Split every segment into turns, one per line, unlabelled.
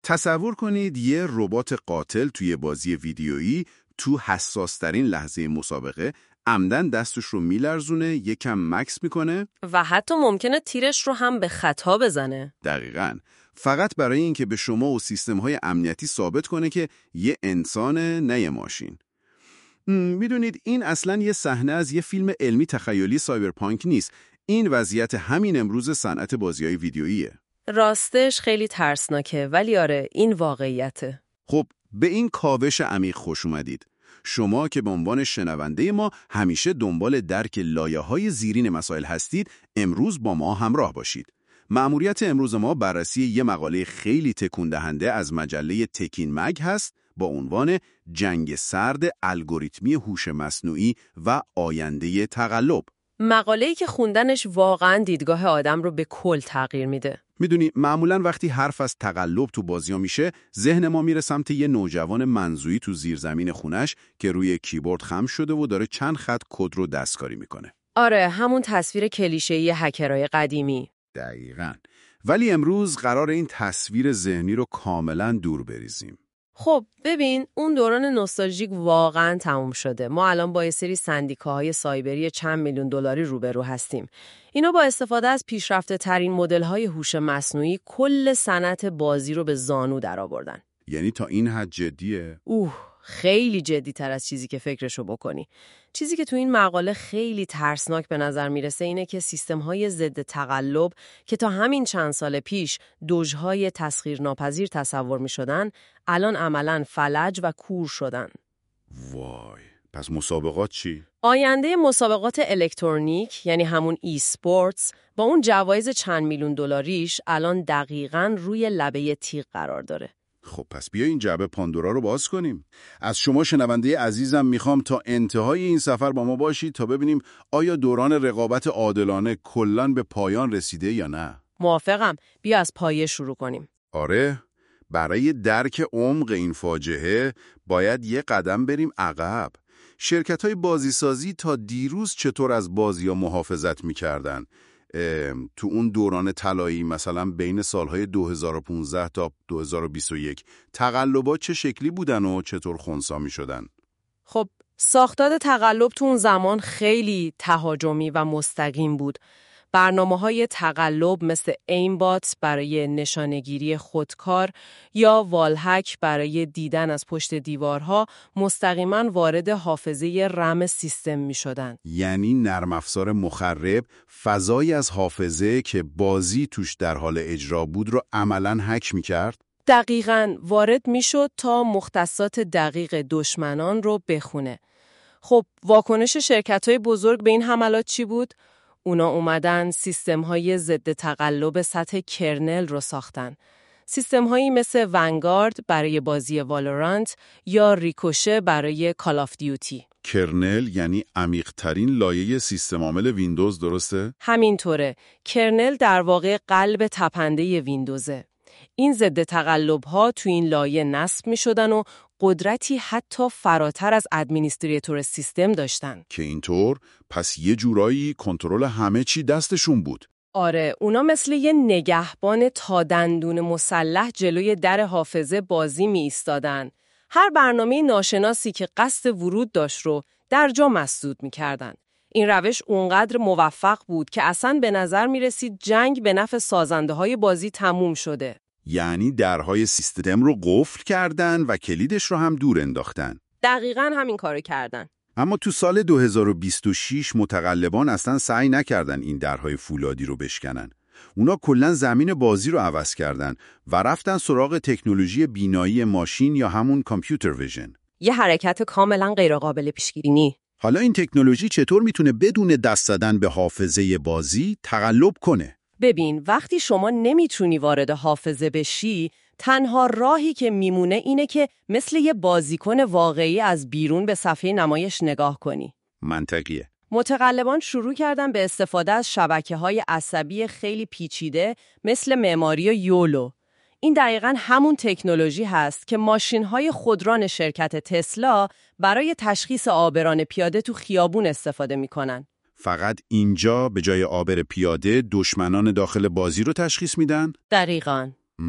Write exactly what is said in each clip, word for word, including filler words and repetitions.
تصور کنید یه ربات قاتل توی بازی ویدیویی تو حساس‌ترین لحظه مسابقه عمدن دستش رو میلرزونه، یکم مکس میکنه
و حتی ممکنه تیرش رو هم به خطا بزنه.
دقیقاً. فقط برای اینکه به شما و سیستم‌های امنیتی ثابت کنه که یه انسانه، نه یه ماشین. میدونید این اصلاً یه صحنه از یه فیلم علمی تخیلی سایبرپانک نیست. این وضعیت همین امروز صنعت بازی‌های ویدیوییه.
راستش خیلی ترسناکه، ولی آره این واقعیته.
خب به این کاوش عمیق خوش اومدید. شما که به عنوان شنونده ما همیشه دنبال درک لایه‌های زیرین مسائل هستید، امروز با ما همراه باشید. مأموریت امروز ما بررسی یه مقاله خیلی تکون دهنده از مجله تکین مگ هست با عنوان جنگ سرد الگوریتمی هوش مصنوعی و آینده تقلب.
مقاله‌ای که خوندنش واقعاً دیدگاه آدم رو به کل تغییر میده.
میدونی معمولاً وقتی حرف از تقلب تو بازی‌ها میشه، ذهن ما میره سمت یه نوجوان منزویی تو زیرزمین خونش که روی کیبورد خم شده و داره چند خط کد رو دستکاری میکنه.
آره، همون تصویر کلیشه‌ای هکرهای قدیمی.
دقیقاً. ولی امروز قرار این تصویر ذهنی رو کاملاً دور بریزیم.
خب ببین، اون دوران نوستالژیک واقعاً تموم شده. ما الان با یه سری سندیکاهای سایبری چند میلیون دلاری روبرو هستیم. اینا با استفاده از پیشرفته ترین مدل‌های هوش مصنوعی کل صنعت بازی رو به زانو درآوردن.
یعنی تا این حد جدیه؟
اوه، خیلی جدی تر از چیزی که فکرشو بکنی. چیزی که تو این مقاله خیلی ترسناک به نظر میرسه اینه که سیستم‌های ضد تقلب که تا همین چند سال پیش دوژهای تسخیرناپذیر تصور می‌شدن، الان عملاً فلج و کور شدن.
وای، پس مسابقات چی؟
آینده مسابقات الکترونیک، یعنی همون ای سپورتس، با اون جوایز چند میلیون دلاریش الان دقیقاً روی لبه تیغ قرار داره.
خب پس بیا این جعبه پاندورا رو باز کنیم. از شما شنونده عزیزم میخوام تا انتهای این سفر با ما باشید تا ببینیم آیا دوران رقابت عادلانه کلاً به پایان رسیده یا نه.
موافقم. بیا از پایه شروع کنیم.
آره، برای درک عمق این فاجعه باید یه قدم بریم عقب. شرکت‌های بازیسازی تا دیروز چطور از بازی‌ها محافظت می‌کردن؟ تو اون دوران طلایی مثلا بین سالهای دو هزار و پانزده تا دو هزار و بیست و یک تقلبات چه شکلی بودن و چطور خنثی می‌شدن؟
خب ساختار تقلب تو اون زمان خیلی تهاجمی و مستقیم بود. برنامه‌های تقلب مثل ایمبات برای نشانه‌گیری خودکار یا والهک برای دیدن از پشت دیوارها مستقیما وارد حافظه رم سیستم می‌شدن.
یعنی نرم افزار مخرب فضایی از حافظه که بازی توش در حال اجرا بود رو عملاً هک می‌کرد؟
دقیقاً وارد می‌شد تا مختصات دقیق دشمنان رو بخونه. خب واکنش شرکت‌های بزرگ به این حملات چی بود؟ اونا اومدن سیستم‌های ضد تقلب سطح کرنل رو ساختن. سیستم‌هایی مثل ونگارد برای بازی والورانت یا ریکوشه برای کال آف دیوتی.
کرنل یعنی عمیق‌ترین لایه سیستم عامل ویندوز، درسته؟
همینطوره. کرنل در واقع قلب تپنده ویندوزه. این ضد تقلب‌ها تو این لایه نصب می‌شدن و قدرتی حتی فراتر از ادمینیستریتور سیستم داشتن.
که اینطور پس یه جورایی کنترل همه چی دستشون بود.
آره، اونا مثل یه نگهبان تا دندون مسلح جلوی در حافظه بازی می ایستادن. هر برنامه ناشناسی که قصد ورود داشت رو در جا مسدود می کردن. این روش اونقدر موفق بود که اصلاً به نظر می رسید جنگ به نفع سازنده های بازی تموم شده.
یعنی درهای سیستم رو قفل کردن و کلیدش رو هم دور انداختن.
دقیقاً همین کارو کردن.
اما تو سال دو هزار و بیست و شش متقلبان اصلا سعی نکردن این درهای فولادی رو بشکنن. اونا کلاً زمین بازی رو عوض کردن و رفتن سراغ تکنولوژی بینایی ماشین یا همون کامپیوتر ویژن.
یه حرکت کاملاً غیرقابل پیشگیری.
حالا این تکنولوژی چطور میتونه بدون دست زدن به حافظه بازی تقلب کنه؟
ببین، وقتی شما نمیتونی وارد حافظه بشی، تنها راهی که میمونه اینه که مثل یه بازیکن واقعی از بیرون به صفحه نمایش نگاه کنی.
منطقیه.
متقلبان شروع کردن به استفاده از شبکه‌های عصبی خیلی پیچیده مثل معماری یولو. این دقیقاً همون تکنولوژی هست که ماشین‌های خودران شرکت تسلا برای تشخیص عابران پیاده تو خیابون استفاده می‌کنن.
فقط اینجا به جای عابر پیاده دشمنان داخل بازی رو تشخیص میدن؟
دقیقاً.
مم.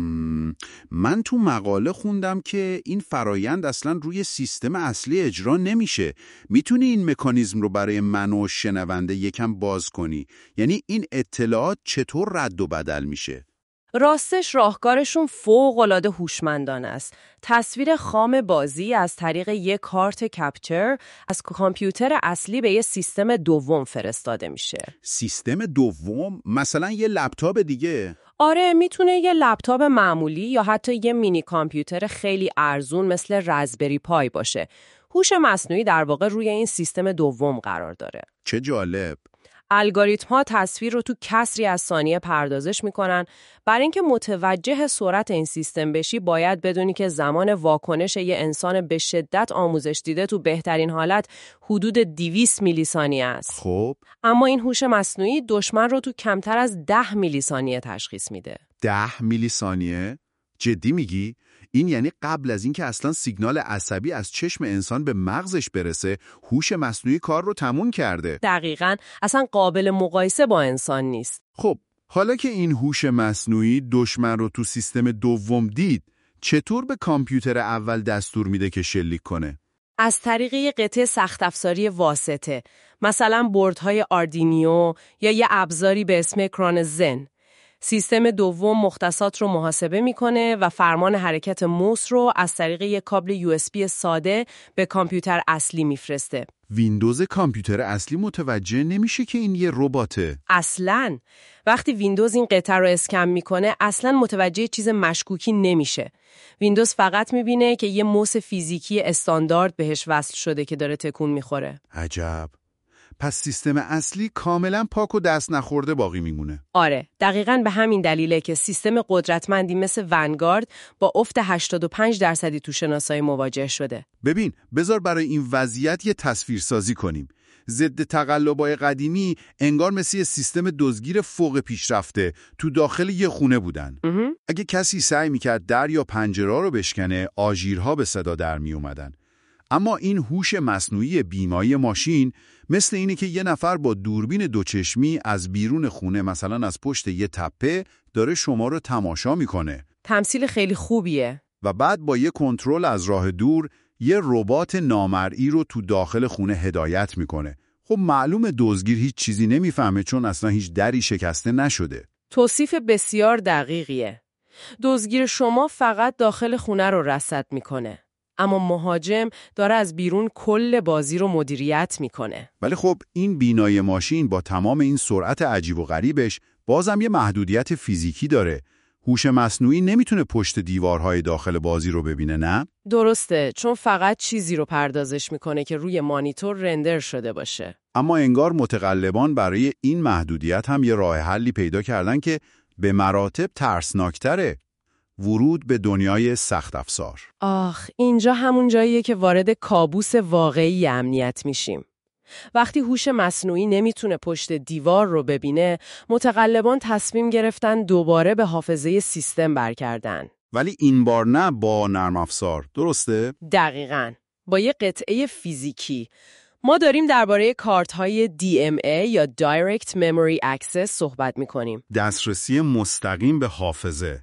من تو مقاله خوندم که این فرایند اصلا روی سیستم اصلی اجرا نمیشه. میتونی این مکانیزم رو برای من و شنونده یکم باز کنی؟ یعنی این اطلاعات چطور رد و بدل میشه؟
راستش راهکارشون فوق‌العاده هوشمندانه است. تصویر خام بازی از طریق یک کارت کپچر از کامپیوتر اصلی به یه سیستم دوم فرستاده میشه.
سیستم دوم؟ مثلا یه لپتاپ دیگه؟
آره، میتونه یه لپتاپ معمولی یا حتی یه مینی کامپیوتر خیلی ارزون مثل رزبری پای باشه. هوش مصنوعی در واقع روی این سیستم دوم قرار داره.
چه جالب.
الگوریتم‌ها تصویر رو تو کسری از ثانیه پردازش میکنن. برای اینکه متوجه سرعت این سیستم بشی باید بدونی که زمان واکنش یه انسان به شدت آموزش دیده تو بهترین حالت حدود دویست میلی ثانیه است.
خب
اما این هوش مصنوعی دشمن رو تو کمتر از ده میلی ثانیه تشخیص میده.
ده میلی ثانیه؟ جدی میگی؟ این یعنی قبل از اینکه اصلا سیگنال عصبی از چشم انسان به مغزش برسه، هوش مصنوعی کار رو تموم کرده.
دقیقاً، اصلا قابل مقایسه با انسان نیست.
خب، حالا که این هوش مصنوعی دشمن رو تو سیستم دوم دید، چطور به کامپیوتر اول دستور میده که شلیک کنه؟
از طریق یه قطعه سخت افزاری واسطه، مثلا بردهای آردینیو یا یه ابزاری به اسم اکران زن. سیستم دوم مختصات رو محاسبه میکنه و فرمان حرکت موس رو از طریق یک کابل یو اس بی ساده به کامپیوتر اصلی میفرسته.
ویندوز کامپیوتر اصلی متوجه نمیشه که این یه رباته.
اصلاً وقتی ویندوز این قطعه رو اسکن میکنه اصلاً متوجه چیز مشکوکی نمیشه. ویندوز فقط میبینه که یه موس فیزیکی استاندارد بهش وصل شده که داره تکون میخوره.
عجب. پس سیستم اصلی کاملا پاک و دست نخورده باقی میمونه.
آره، دقیقاً به همین دلیله که سیستم قدرتمندی مثل ونگارد با افت هشتاد و پنج درصدی تو شناسایی مواجه شده.
ببین، بذار برای این وضعیت یه تصویر سازی کنیم. ضد تقلب‌های قدیمی انگار مثل یه سیستم دزدگیر فوق پیشرفته تو داخل یه خونه بودن.
امه.
اگه کسی سعی میکرد در یا پنجره رو بشکنه، آژیرها به صدا در می اومدن. اما این هوش مصنوعی بیمایی ماشین مثل اینه که یه نفر با دوربین دوچشمی از بیرون خونه، مثلا از پشت یه تپه، داره شما رو تماشا میکنه.
تمثیل خیلی خوبیه.
و بعد با یه کنترل از راه دور یه ربات نامرئی رو تو داخل خونه هدایت میکنه. خب معلومه دزدگیر هیچ چیزی نمیفهمه چون اصلا هیچ دری شکسته نشده.
توصیف بسیار دقیقیه. دزدگیر شما فقط داخل خونه رو رصد میکنه. اما مهاجم داره از بیرون کل بازی رو مدیریت میکنه.
ولی خب این بینایی ماشین با تمام این سرعت عجیب و غریبش بازم یه محدودیت فیزیکی داره. هوش مصنوعی نمیتونه پشت دیوارهای داخل بازی رو ببینه، نه؟
درسته، چون فقط چیزی رو پردازش میکنه که روی مانیتور رندر شده باشه.
اما انگار متقلبان برای این محدودیت هم یه راه حلی پیدا کردن که به مراتب ترسناکتره. ورود به دنیای سخت افزار.
آخ، اینجا همون جاییه که وارد کابوس واقعی امنیت میشیم. وقتی هوش مصنوعی نمیتونه پشت دیوار رو ببینه، متقلبان تصمیم گرفتن دوباره به حافظه سیستم برگردن.
ولی این بار نه با نرم افزار، درسته؟
دقیقاً، با یه قطعه فیزیکی. ما داریم درباره کارت‌های دی ام ای یا Direct Memory Access صحبت می‌کنیم.
دسترسی مستقیم به حافظه.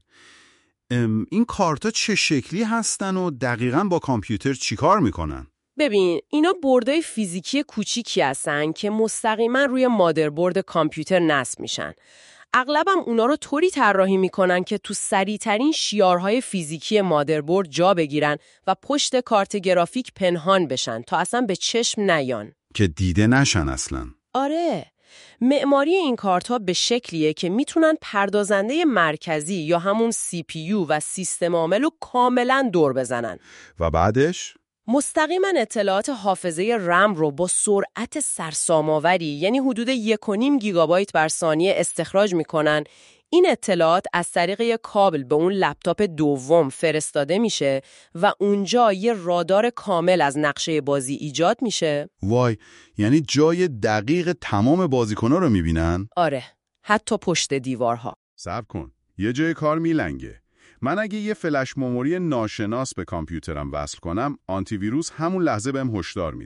این کارتا چه شکلی هستن و دقیقاً با کامپیوتر چیکار میکنن؟
ببین، اینا بردهای فیزیکی کوچیکی هستن که مستقیما روی مادربرد کامپیوتر نصب میشن. اغلبم اونا رو طوری طراحی میکنن که تو سریعترین شیارهای فیزیکی مادربرد جا بگیرن و پشت کارت گرافیک پنهان بشن تا اصلا به چشم نیان.
که دیده نشن اصلا.
آره. معماری این کارت‌ها به شکلیه که میتونن پردازنده مرکزی یا همون سی پی یو و سیستم عامل رو کاملا دور بزنن.
و بعدش؟
مستقیما اطلاعات حافظه رم رو با سرعت سرسام‌آوری، یعنی حدود یک و نیم گیگابایت بر ثانیه استخراج میکنن. این اطلاعات از طریق یک کابل به اون لپتاپ دوم فرستاده میشه و اونجا یه رادار کامل از نقشه بازی ایجاد میشه.
وای، یعنی جای دقیق تمام بازیکن‌ها رو میبینن؟
آره، حتی پشت دیوارها.
صبر کن، یه جای کار میلنگه. من اگه یه فلش مموری ناشناس به کامپیوترم وصل کنم، آنتی ویروس همون لحظه بهم هشدار میده.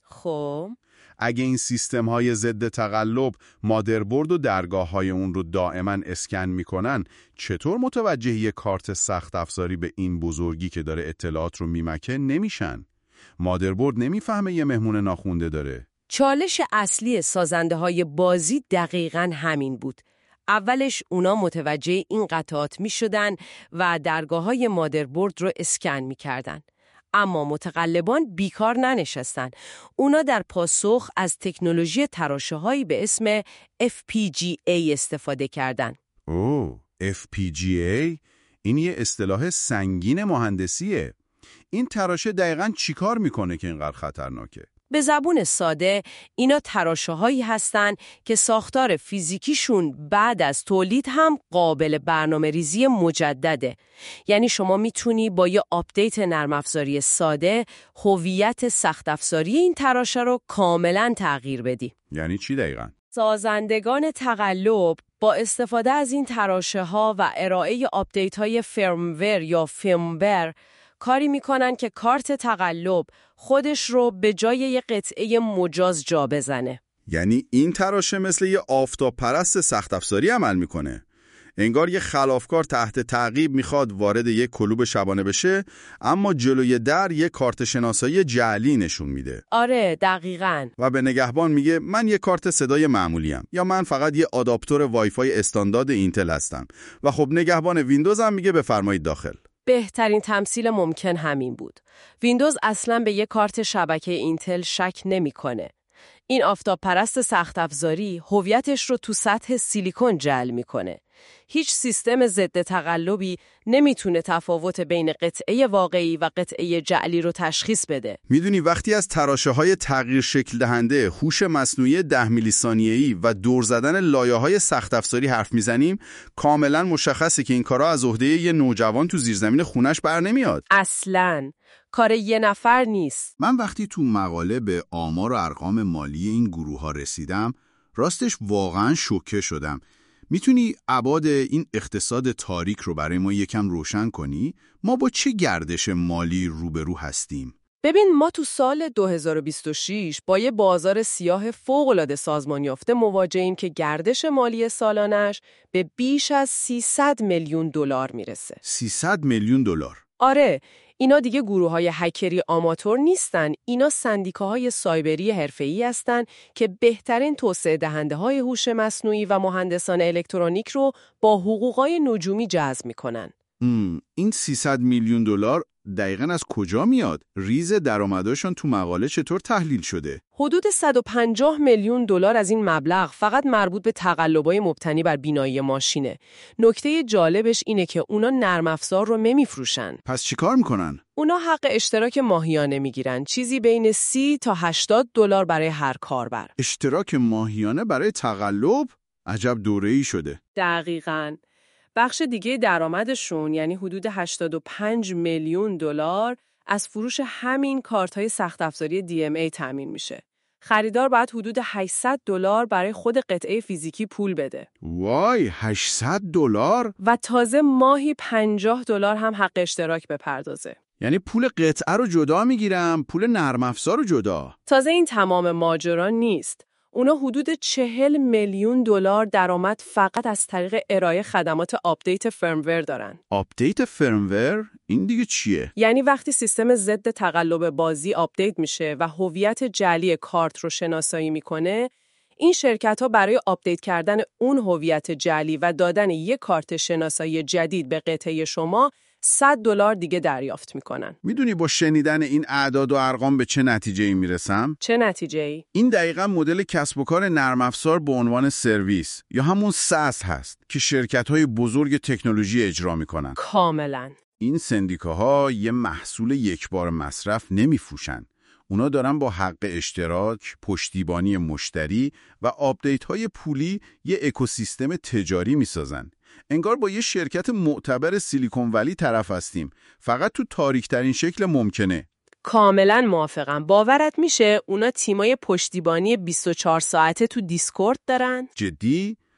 خب
اگه این سیستم‌های ضد تقلب مادربرد و درگاه‌های اون رو دائما اسکن میکنن، چطور متوجه یه کارت سخت افزاری به این بزرگی که داره اطلاعات رو میمکه نمیشن؟ مادربرد نمیفهمه یه مهمون ناخونده داره.
چالش اصلی سازنده های بازی دقیقاً همین بود. اولش اونا متوجه این قطعات می شدن و درگاه های مادربرد رو اسکن می کردن. اما متقلبان بیکار ننشستن. اونا در پاسخ از تکنولوژی تراشه هایی به اسم اف پی جی ای استفاده کردن.
اوه، اف پی جی ای؟ این یه اصطلاح سنگین مهندسیه. این تراشه دقیقاً چی کار میکنه که اینقدر خطرناکه؟
به زبون ساده، اینا تراشه هایی هستن که ساختار فیزیکیشون بعد از تولید هم قابل برنامه ریزی مجدده. یعنی شما میتونی با یه آپدیت نرم افزاری ساده هویت سخت افزاری این تراشه رو کاملا تغییر بدی.
یعنی چی دقیقاً؟
سازندگان تقلب با استفاده از این تراشه ها و ارائه آپدیت های فرمور یا فرمور کاری میکنن که کارت تقلب خودش رو به جای یه قطعه مجاز جا بزنه.
یعنی این تراشه مثل یه آفتاب پرست سخت افزاری عمل میکنه. انگار یه خلافکار تحت تعقیب میخواد وارد یه کلوب شبانه بشه، اما جلوی در یه کارت شناسایی جعلی نشون میده.
آره دقیقاً.
و به نگهبان میگه من یه کارت صدای معمولیم، یا من فقط یه آداپتور وای فای استاندارد اینتل هستم. و خب نگهبان ویندوز هم میگه بفرمایید داخل.
بهترین تمثیل ممکن همین بود. ویندوز اصلاً به یک کارت شبکه اینتل شک نمی‌کنه. این آفتاب پرست سخت افزاری هویتش رو تو سطح سیلیکون جعل می‌کنه. هیچ سیستم ضد تقلبی نمیتونه تفاوت بین قطعه واقعی و قطعه جعلی رو تشخیص بده.
میدونی وقتی از تراشه‌های تغییر شکل دهنده، هوش مصنوعی ده میلی ثانیه‌ای و دور زدن لایه‌های سخت افزاری حرف میزنیم، کاملا مشخصه که این کارا از عهده یه نوجوان تو زیرزمین خونش بر نمیاد.
اصلاً کار یه نفر نیست.
من وقتی تو مقاله به آمار و ارقام مالی این گروه‌ها رسیدم، راستش واقعا شوکه شدم. میتونی ابعاد این اقتصاد تاریک رو برای ما یکم روشن کنی؟ ما با چه گردش مالی روبرو هستیم؟
ببین، ما تو سال دو هزار و بیست و شش با یه بازار سیاه فوق‌العاده سازمان یافته مواجهیم که گردش مالی سالانش به بیش از سیصد میلیون دلار میرسه.
سیصد میلیون دلار؟
آره، اینا دیگه گروه‌های هکری آماتور نیستن. اینا سندیکاهای سایبری حرفه‌ای هستن که بهترین توسعه دهنده‌های هوش مصنوعی و مهندسان الکترونیک رو با حقوقای نجومی جذب می‌کنن.
این سیصد میلیون دلار دقیقاً از کجا میاد؟ ریز درآمدشون تو مقاله چطور تحلیل شده؟
حدود صد و پنجاه میلیون دلار از این مبلغ فقط مربوط به تقلبای مبتنی بر بینایی ماشینه. نکته جالبش اینه که اونا نرم افزار رو نمیفروشن.
پس چیکار میکنن؟
اونا حق اشتراک ماهیانه میگیرن، چیزی بین سی تا هشتاد دلار برای هر کاربر.
اشتراک ماهیانه برای تقلب؟ عجب دوره‌ای شده.
دقیقاً. بخش دیگه درآمدشون یعنی حدود هشتاد و پنج میلیون دلار از فروش همین کارت‌های سخت افزاری دی ام ای تامین میشه. خریدار باید حدود هشتصد دلار برای خود قطعه فیزیکی پول بده.
وای، هشتصد دلار؟
و تازه ماهی پنجاه دلار هم حق اشتراک بپردازه.
یعنی پول قطعه رو جدا میگیرم، پول نرم افزار رو جدا.
تازه این تمام ماجرا نیست. اونا حدود چهل میلیون دلار درآمد فقط از طریق ارائه خدمات آپدیت فرمور دارن.
آپدیت فرمور؟ این دیگه چیه؟
یعنی وقتی سیستم ضد تقلب بازی آپدیت میشه و هویت جعلی کارت رو شناسایی میکنه، این شرکت‌ها برای آپدیت کردن اون هویت جعلی و دادن یک کارت شناسایی جدید به قطعه شما صد دلار دیگه دریافت میکنن.
میدونی با شنیدن این اعداد و ارقام به چه نتیجه‌ای میرسم؟
چه نتیجه‌ای؟
این دقیقاً مدل کسب و کار نرم افزار به عنوان سرویس یا همون ساس هست که شرکت‌های بزرگ تکنولوژی اجرا میکنن.
کاملاً.
این سندیکاها یه محصول یکبار مصرف نمیفروشن. اونا دارن با حق اشتراک، پشتیبانی مشتری و آپدیت‌های پولی یه اکوسیستم تجاری میسازن. انگار با یه شرکت معتبر سیلیکون ولی طرف هستیم، فقط تو تاریک‌ترین شکل ممکنه.
کاملا موافقم. باورت میشه اونا تیمای پشتیبانی بیست و چهار ساعته تو دیسکورد دارن؟
جدی؟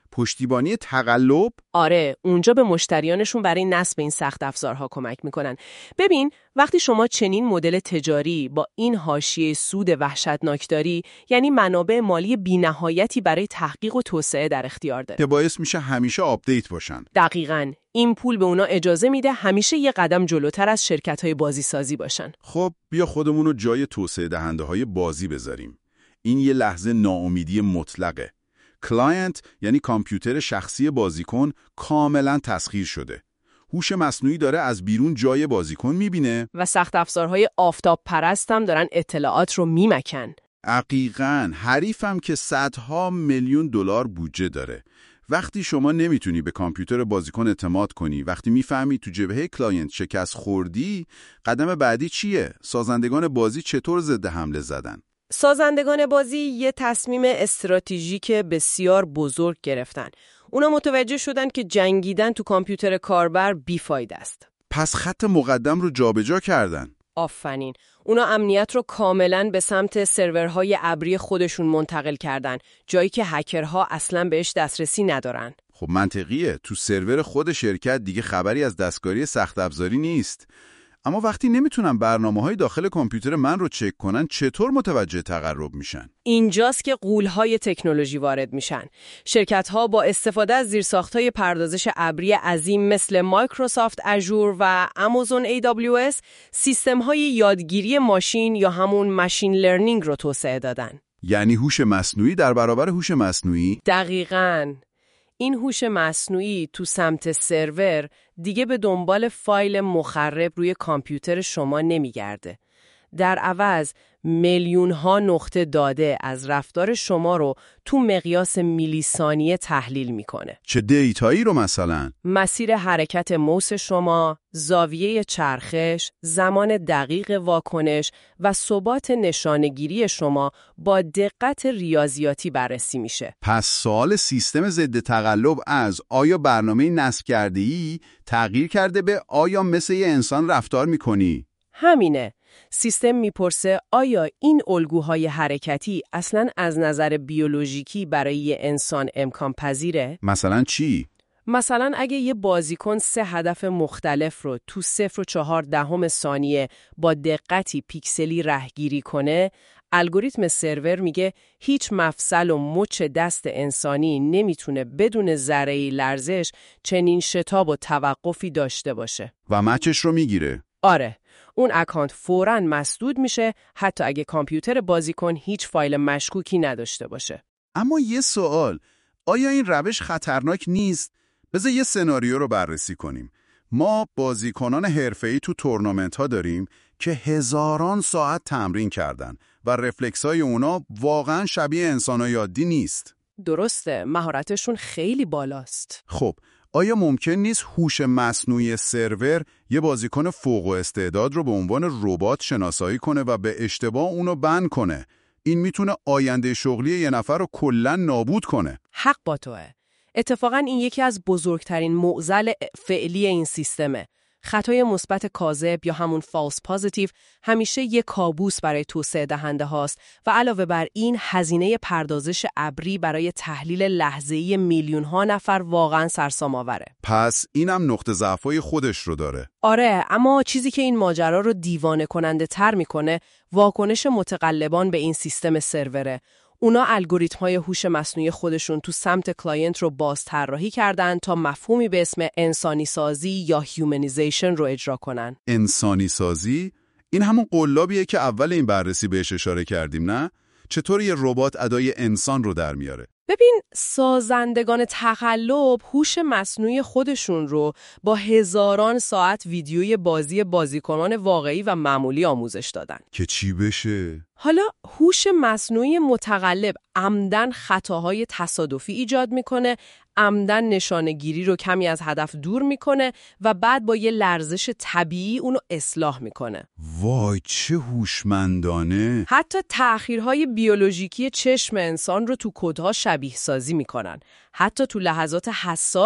پشتیبانی تقلب؟
آره، اونجا به مشتریانشون برای نصب این سخت افزارها کمک میکنن. ببین، وقتی شما چنین مدل تجاری با این حاشیه سود وحشتناک داری، یعنی منابع مالی بی‌نهایتی برای تحقیق و توسعه در اختیار داره.
که باعث میشه همیشه آپدیت باشن.
دقیقاً. این پول به اونا اجازه میده همیشه یه قدم جلوتر از شرکت‌های بازی سازی باشن.
خب بیا خودمون رو جای توسعه دهنده های بازی بذاریم. این یه لحظه ناامیدی مطلقه. کلاینت یعنی کامپیوتر شخصی بازیکن کاملا تسخیر شده. هوش مصنوعی داره از بیرون جای بازیکن میبینه
و سخت افزارهای آفتاب پرست هم دارن اطلاعات رو میمکن.
دقیقاً. حریفم که صدها میلیون دلار بودجه داره. وقتی شما نمیتونی به کامپیوتر بازیکن اعتماد کنی، وقتی میفهمی تو جبهه کلاینت شکست خوردی، قدم بعدی چیه؟ سازندگان بازی چطور ضد حمله زدن؟
سازندگان بازی یه تصمیم استراتژیک بسیار بزرگ گرفتن. اونا متوجه شدن که جنگیدن تو کامپیوتر کاربر بیفایده است.
پس خط مقدم رو جابجا کردن.
آفرین. اونا امنیت رو کاملاً به سمت سرورهای ابری خودشون منتقل کردن، جایی که هکرها اصلاً بهش دسترسی ندارن.
خب منطقیه. تو سرور خود شرکت دیگه خبری از دستکاری سخت افزاری نیست. اما وقتی نمیتونن برنامه‌های داخل کامپیوتر من رو چک کنن، چطور متوجه تقرب میشن؟
اینجاست که غول‌های تکنولوژی وارد میشن. شرکت‌ها با استفاده از زیرساخت‌های پردازش ابری عظیم مثل مایکروسافت اژور و آمازون ای دبلیو اس سیستم‌های یادگیری ماشین یا همون ماشین لرنینگ رو توسعه دادن.
یعنی هوش مصنوعی در برابر هوش مصنوعی؟
دقیقاً. این هوش مصنوعی تو سمت سرور دیگه به دنبال فایل مخرب روی کامپیوتر شما نمیگرده. در عوض میلیون ها نقطه داده از رفتار شما رو تو مقیاس میلی ثانیه تحلیل میکنه.
چه دیتایی رو مثلا؟
مسیر حرکت موس شما، زاویه چرخش، زمان دقیق واکنش و ثبات نشانه‌گیری شما با دقت ریاضیاتی بررسی میشه.
پس سوال سیستم ضد تقلب از آیا برنامه نصب کرده‌ای تغییر کرده به آیا مثل یه انسان رفتار میکنی؟
همینه. سیستم میپرسه آیا این الگوهای حرکتی اصلاً از نظر بیولوژیکی برای یه انسان امکان پذیره؟
مثلا چی؟
مثلا اگه یه بازیکن سه هدف مختلف رو تو صفر و چهار دهم ثانیه با دقتی پیکسلی رهگیری کنه، الگوریتم سرور میگه هیچ مفصل و مچ دست انسانی نمیتونه بدون ذره‌ای لرزش چنین شتاب و توقفی داشته باشه.
و مچش رو میگیره؟
آره. اون اکانت فوراً مسدود میشه حتی اگه کامپیوتر بازیکن هیچ فایل مشکوکی نداشته باشه.
اما یه سوال، آیا این روش خطرناک نیست؟ بذار یه سناریو رو بررسی کنیم. ما بازیکنان حرفه‌ای تو تورنمنت ها داریم که هزاران ساعت تمرین کردن و رفلکس‌های اونا واقعاً شبیه انسان‌های عادی نیست.
درسته، مهارتشون خیلی بالاست.
خب آیا ممکن نیست هوش مصنوعی سرور یه بازیکن فوق استعداد رو به عنوان ربات شناسایی کنه و به اشتباه اونو بند کنه؟ این میتونه آینده شغلی یه نفر رو کلاً نابود کنه.
حق با توه. اتفاقاً این یکی از بزرگترین معضل فعلی این سیستمه. خطای مثبت کاذب یا همون فالس پوزیتیو همیشه یک کابوس برای توسعه دهنده هاست و علاوه بر این هزینه پردازش ابری برای تحلیل لحظه‌ای میلیون ها نفر واقعا سرسام آوره.
پس اینم نقطه ضعفای خودش رو داره.
آره، اما چیزی که این ماجرا رو دیوانه کننده تر میکنه واکنش متقلبان به این سیستم سروره. اونا الگوریتم‌های هوش مصنوعی خودشون تو سمت کلاینت رو باز طراحی کردن تا مفهومی به اسم انسانی سازی یا هیومنیزیشن رو اجرا کنن.
انسانی سازی؟ این همون قلابیه که اول این بررسی بهش اشاره کردیم، نه؟ چطور یه ربات ادای انسان رو در میاره؟
ببین، سازندگان تقلب هوش مصنوعی خودشون رو با هزاران ساعت ویدیوی بازی بازیکنان واقعی و معمولی آموزش دادن.
که چی بشه؟
حالا هوش مصنوعی متقلب عمدن خطاهای تصادفی ایجاد میکنه، عمدن نشانه‌گیری رو کمی از هدف دور میکنه و بعد با یه لرزش طبیعی اونو اصلاح میکنه.
وای چه هوشمندانه!
حتی تأخیرهای بیولوژیکی چشم انسان رو تو کدها شبیه سازی میکنن. حتی تو لحظات حساس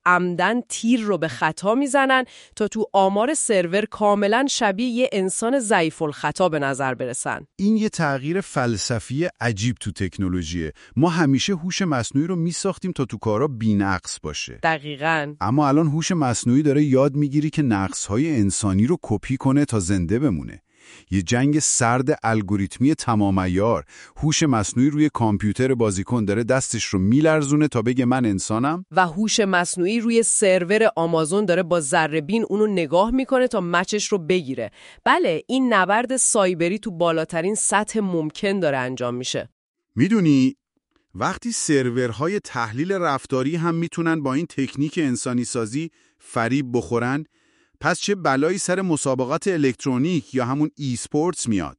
عمدن تیر رو به خطا میزنن تا تو آمار سرور کاملا شبیه یه انسان ضعیف الخطا به نظر برسن.
این یه تغییر فلسفی عجیب تو تکنولوژیه. ما همیشه هوش مصنوعی رو میساختیم تا تو کارا بی‌نقص باشه.
دقیقاً.
اما الان هوش مصنوعی داره یاد میگیری که نقص‌های انسانی رو کپی کنه تا زنده بمونه. یه جنگ سرد الگوریتمی تمام عیار. هوش مصنوعی روی کامپیوتر بازیکن داره دستش رو میلرزونه تا بگه من انسانم،
و هوش مصنوعی روی سرور آمازون داره با ذره‌بین اونو نگاه میکنه تا مچش رو بگیره. بله، این نبرد سایبری تو بالاترین سطح ممکن داره انجام میشه.
میدونی وقتی سرورهای تحلیل رفتاری هم میتونن با این تکنیک انسانی سازی فریب بخورن، پس چه بلایی سر مسابقات الکترونیک یا همون ای سپورتس میاد؟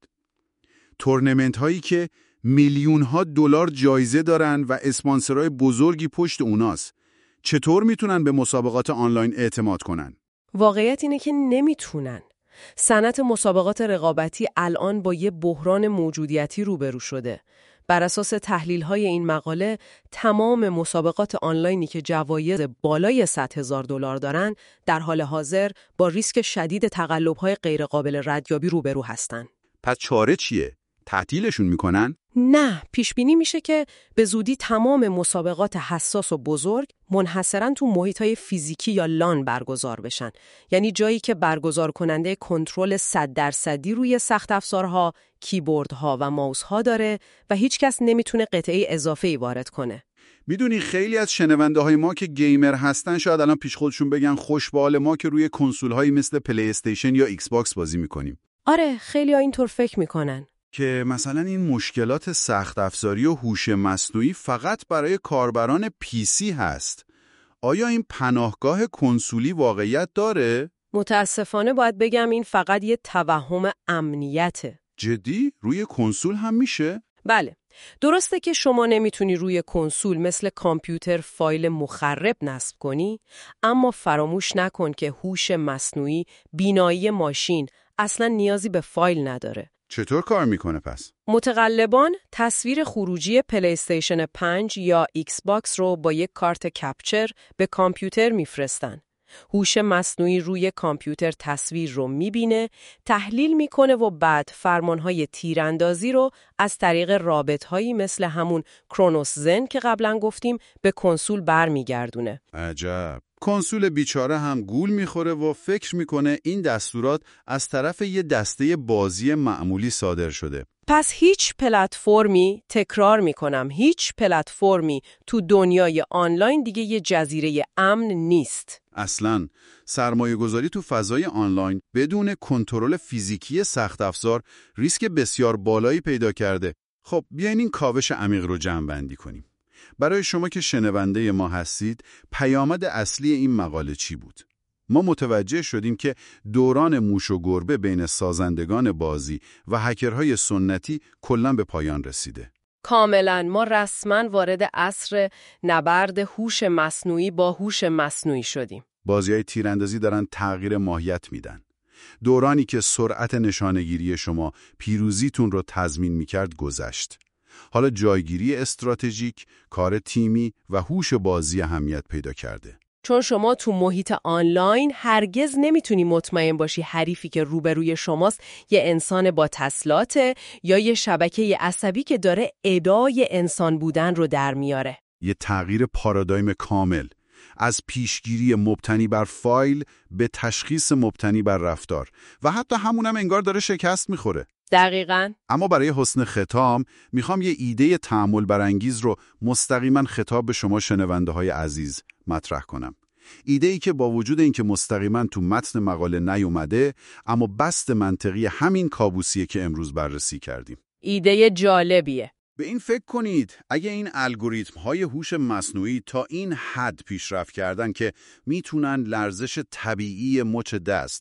تورنمنت هایی که میلیون ها دلار جایزه دارن و اسپانسرای بزرگی پشت اوناست. چطور میتونن به مسابقات آنلاین اعتماد کنن؟
واقعیت اینه که نمیتونن. صنعت مسابقات رقابتی الان با یه بحران موجودیتی روبرو شده. بر اساس تحلیل‌های این مقاله، تمام مسابقات آنلاینی که جوایز بالای صد هزار دلار دارن، در حال حاضر با ریسک شدید تقلب‌های غیرقابل ردیابی روبرو هستن.
پس چاره چیه؟ تعطیلشون میکنن؟
نه، پیش بینی میشه که به زودی تمام مسابقات حساس و بزرگ منحصراً تو محیط‌های فیزیکی یا لان برگزار بشن. یعنی جایی که برگزار کننده کنترل صد درصدی روی سخت افزارها، کیبوردها و ماوس‌ها داره و هیچ کس نمیتونه قطعه اضافه‌ای وارد کنه.
میدونی خیلی از شنونده های ما که گیمر هستن شاید الان پیش خودشون بگن خوش به حال ما که روی کنسول‌هایی مثل پلی استیشن یا ایکس باکس بازی میکنیم.
آره، خیلی‌ها اینطور فکر میکنن.
که مثلا این مشکلات سخت افزاری و هوش مصنوعی فقط برای کاربران پی سی هست. آیا این پناهگاه کنسولی واقعیت داره؟
متاسفانه باید بگم این فقط یه توهم امنیته.
جدی؟ روی کنسول هم میشه؟
بله. درسته که شما نمیتونی روی کنسول مثل کامپیوتر فایل مخرب نصب کنی، اما فراموش نکن که هوش مصنوعی، بینایی ماشین اصلا نیازی به فایل نداره.
چطور کار میکنه پس؟
متقلبان تصویر خروجی پلی استیشن پنج یا ایکس باکس رو با یک کارت کپچر به کامپیوتر میفرستن. هوش مصنوعی روی کامپیوتر تصویر رو میبینه، تحلیل میکنه و بعد فرمانهای تیراندازی رو از طریق رابطهایی مثل همون کرونوس زن که قبلا گفتیم به کنسول برمیگردونه.
عجب. کنسول بیچاره هم گول میخوره و فکر میکنه این دستورات از طرف یه دسته بازی معمولی صادر شده.
پس هیچ پلتفرمی، تکرار میکنم، هیچ پلتفرمی تو دنیای آنلاین دیگه یه جزیره امن نیست.
اصلاً سرمایه گذاری تو فضای آنلاین بدون کنترل فیزیکی سخت افزار ریسک بسیار بالایی پیدا کرده. خب بیاین این کاوش عمیق رو جمع بندی کنیم. برای شما که شنونده ما هستید، پیامد اصلی این مقاله چی بود؟ ما متوجه شدیم که دوران موش و گربه بین سازندگان بازی و هکرهای سنتی کلاً به پایان رسیده.
کاملاً ما رسماً وارد عصر نبرد هوش مصنوعی با هوش مصنوعی شدیم.
بازی‌های تیراندازی دارن تغییر ماهیت میدن. دورانی که سرعت نشانه‌گیری شما پیروزیتون رو تضمین میکرد گذشت. حالا جایگیری استراتژیک، کار تیمی و هوش بازی اهمیت پیدا کرده.
چون شما تو محیط آنلاین هرگز نمیتونی مطمئن باشی حریفی که روبروی شماست یه انسان با تسلاته یا یه شبکه عصبی که داره ادای انسان بودن رو در میاره.
یه تغییر پارادایم کامل. از پیشگیری مبتنی بر فایل به تشخیص مبتنی بر رفتار و حتی همونم انگار داره شکست میخوره.
دقیقاً.
اما برای حسن ختام میخوام یه ایده تأمل برانگیز رو مستقیما خطاب به شما شنونده های عزیز مطرح کنم. ایده ای که با وجود اینکه مستقیما تو متن مقاله نیومده، اما بست منطقی همین کابوسیه که امروز بررسی کردیم.
ایده جالبیه.
به این فکر کنید اگه این الگوریتم های هوش مصنوعی تا این حد پیشرفت کردن که میتونن لرزش طبیعی مچ دست،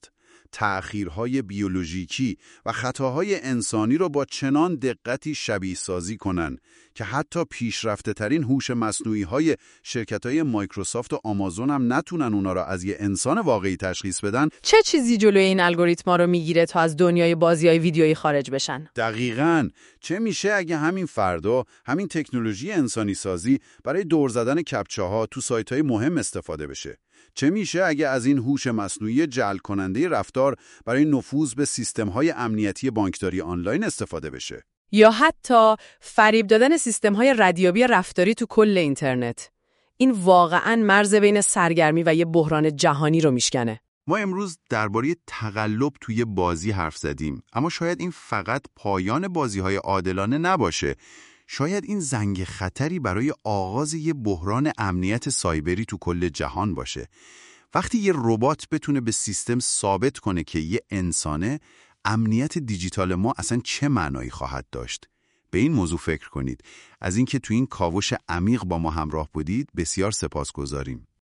تأخیرهای بیولوژیکی و خطاهای انسانی رو با چنان دقتی شبیه سازی کنن که حتی پیشرفته ترین هوش مصنوعی های شرکت های مایکروسافت و آمازون هم نتونن اونا رو از یه انسان واقعی تشخیص بدن.
چه چیزی جلوی این الگوریتما رو میگیره تا از دنیای بازی‌های ویدیویی خارج بشن؟
دقیقاً. چه میشه اگه همین فردا همین تکنولوژی انسانی سازی برای دور زدن کپچه ها تو سایت های مهم استفاده بشه؟ چه میشه اگه از این هوش مصنوعی جلب کننده رفتار برای نفوذ به سیستم‌های امنیتی بانکداری آنلاین استفاده بشه؟
یا حتی فریب دادن سیستم‌های ردیابی رفتاری تو کل اینترنت. این واقعاً مرز بین سرگرمی و یه بحران جهانی رو میشکنه.
ما امروز درباره تقلب توی بازی حرف زدیم، اما شاید این فقط پایان بازی‌های عادلانه نباشه. شاید این زنگ خطری برای آغاز یه بحران امنیت سایبری تو کل جهان باشه. وقتی یه ربات بتونه به سیستم ثابت کنه که یه انسانه، امنیت دیجیتال ما اصلا چه معنایی خواهد داشت؟ به این موضوع فکر کنید. از اینکه تو این کاوش عمیق با ما همراه بودید بسیار سپاسگزاریم.